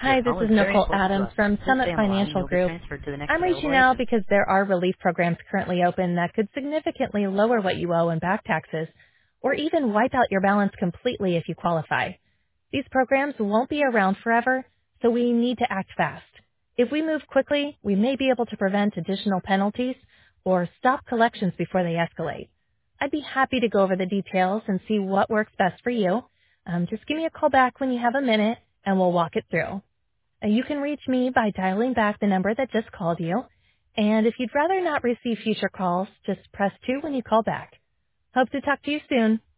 Your Hi, this call is is very Nicole important to Adams us. from Please Summit stay on the line and Financial you'll be Group. transferred to the next I'm available reaching out agent. because there are relief programs currently open that could significantly lower what you owe in back taxes or even wipe out your balance completely if you qualify. These programs won't be around forever, so we need to act fast. If we move quickly, we may be able to prevent additional penalties or stop collections before they escalate. I'd be happy to go over the details and see what works best for you. Just give me a call back when you have a minute and we'll walk it through. You can reach me by dialing back the number that just called you. And if you'd rather not receive future calls, just press 2 when you call back. Hope to talk to you soon.